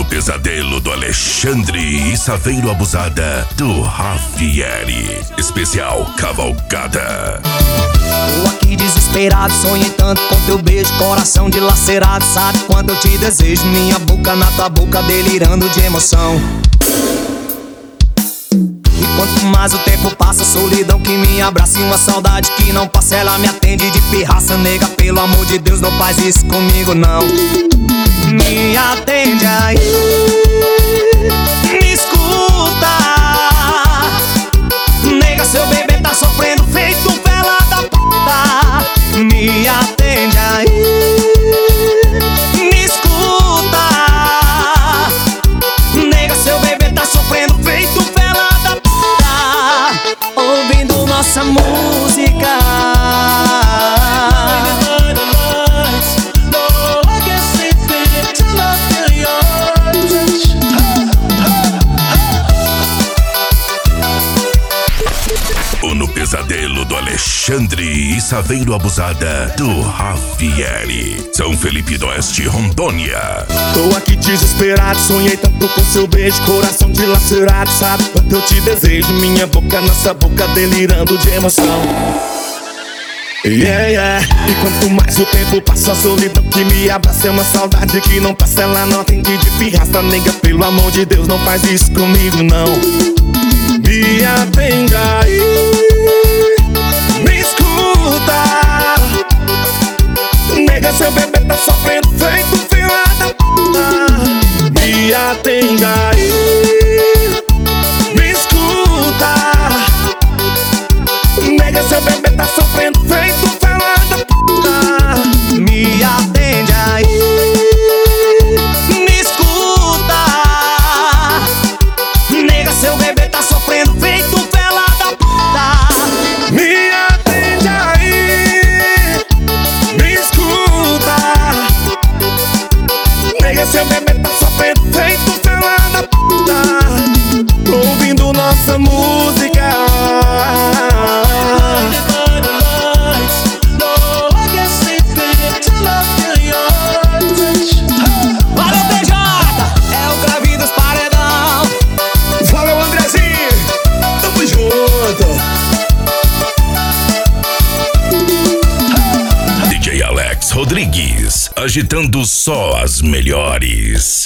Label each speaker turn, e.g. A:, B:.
A: Pesadelo do Alexandre e Saveiro Abusada do Rafieri. Especial Cavalgada.
B: Tô aqui desesperado, sonhei tanto com teu beijo, coração dilacerado. Sabe quanto eu te desejo, minha boca na tua boca, delirando de emoção. E quanto mais o tempo passa, solidão que me abraça e uma saudade que não passa, ela me atende de pirraça. Nega, pelo amor de Deus, não faz isso comigo não. Me atende aí, me escuta. Nega, seu bebê tá sofrendo feito vela da puta. Me atende aí, me escuta. Nega, seu bebê tá sofrendo feito vela da puta. Ouvindo nossa música.
A: No Pesadelo do Alexandre e Saveiro Abusada do Rafieri. São Felipe do Oeste, Rondônia.
C: Tô aqui desesperado, sonhei tanto com seu beijo, coração dilacerado. Sabe quanto eu te desejo, minha boca nessa boca, delirando de emoção. Yeah, yeah. E quanto mais o tempo passa, a solidão que me abraça é uma saudade que não passa, ela não atende de pirraça. Nega, pelo amor de Deus, não faz isso comigo não. Me atende aí, me escuta. Nega, seu bebê tá sofrendo feito fila da puta. Me atende aí, me escuta. Nega, seu bebê tá sofrendo feito fila da puta.
B: Me atende aí, me escuta. Nega, seu bebê tá sofrendo feito vela da puta.
C: Me atende aí, me escuta. Nega, seu bebê tá sofrendo feito vela da puta. Tô ouvindo nossa música.
B: Valeu, PJ! É o Grave dos Paredão.
C: Valeu, Andrezinho! Tamo junto!
A: DJ Alex Rodrigues, agitando só as melhores.